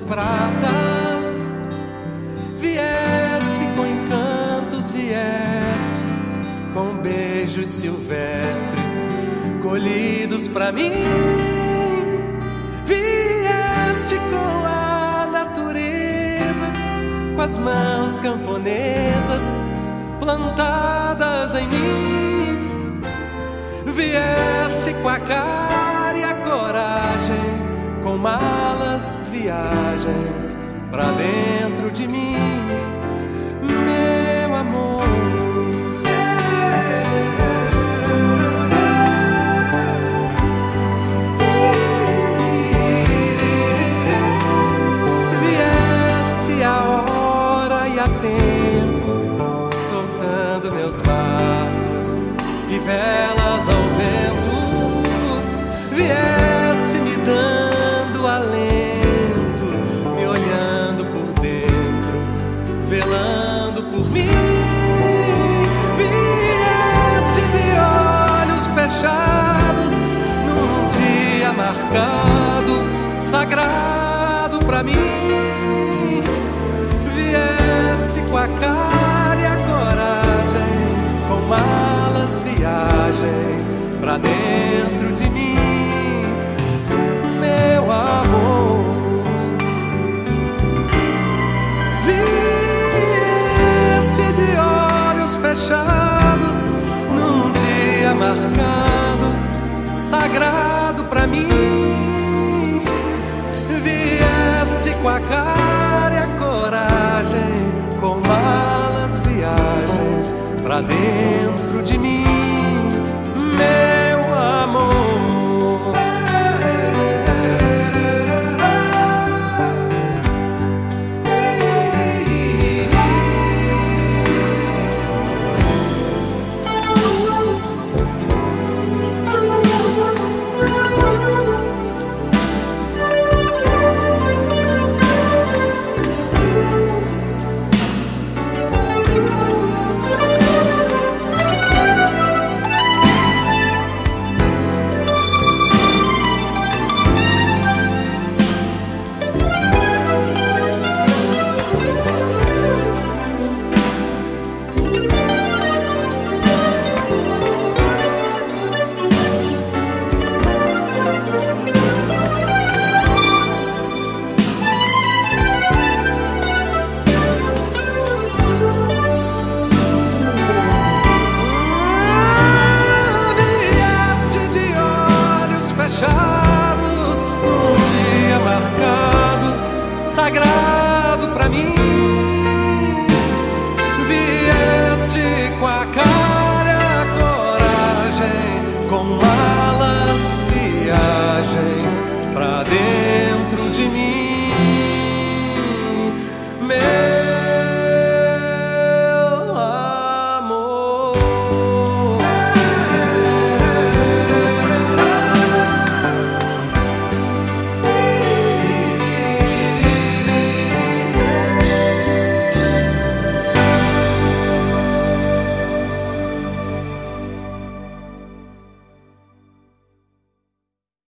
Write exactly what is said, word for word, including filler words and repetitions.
prata. Vieste com encantos, vieste com beijos silvestres colhidos pra mim. Vieste com a natureza, com as mãos camponesas plantadas em mim. Vieste com a cara e a coragem, com malas, viagens pra dentro de mim, meu amor. Vieste a hora e a tempo, soltando meus barcos e velas ao vento. Vieste me dando alento, me olhando por dentro, velando por mim. Vieste de olhos fechados, num dia marcado, sagrado pra mim. Vieste com a cara e a coragem, com malas, viagens pra dentro de mim, meu amor. Vieste de olhos fechados, num dia marcado, sagrado pra mim. Vieste com a cara e a coragem, com malas, viagens pra dentro de mim, meu amor. Fechados, um dia marcado, sagrado